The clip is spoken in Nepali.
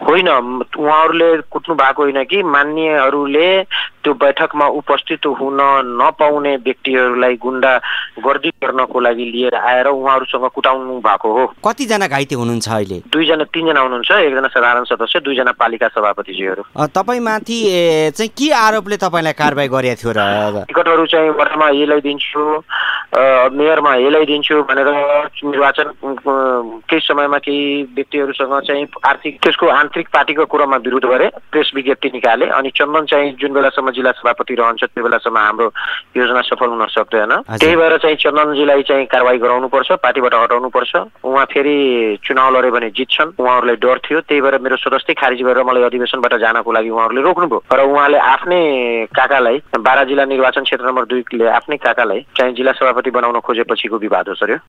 होइन, उहाँहरूले कुट्नु भएको होइन कि मान्यहरूले त्यो बैठकमा उपस्थित हुन नपाउने व्यक्तिहरूलाई गुण्डागर्दी गर्नको लागि लिएर आएर उहाँहरूसँग कुटाउनु भएको हो। कतिजना घाइते हुनुहुन्छ अहिले? 3जना हुनुहुन्छ, 1जना साधारण सदस्य, 2जना पालिका सभापतिजीहरू। तपाईमाथि चाहिँ के आरोपले तपाईँलाई कारबाही गरेको थियो र? टिकटहरू चाहिँ वडामा यसलाई दिन्छु, मेयरमा यसलाई दिन्छु भनेर निर्वाचन केही समयमा केही व्यक्तिहरूसँग चाहिँ त्यसको आन्तरिक पार्टीको कुरामा विरोध गरे, प्रेस विज्ञप्ति निकाले। अनि चन्दन चाहिँ जुन बेलासम्म जिल्ला सभापति रहन्छ त्यो बेलासम्म हाम्रो योजना सफल हुन सक्दैन। त्यही भएर चाहिँ चन्दनजीलाई चाहिँ कारबाही गराउनुपर्छ, पार्टीबाट हटाउनुपर्छ। उहाँ फेरि चुनाव लड्यो भने जित्छन्, उहाँहरूलाई डर थियो। त्यही भएर मेरो सदस्यता खारिज गरेर मलाई अधिवेशनबाट जानको लागि उहाँहरूले रोक्नुभयो। र उहाँले आफ्नै काकालाई, बारा जिल्ला निर्वाचन क्षेत्र नम्बर 2 ले आफ्नै काकालाई चाहिँ जिल्ला सभापति बनाउन खोजेपछिको विवाद हो सर।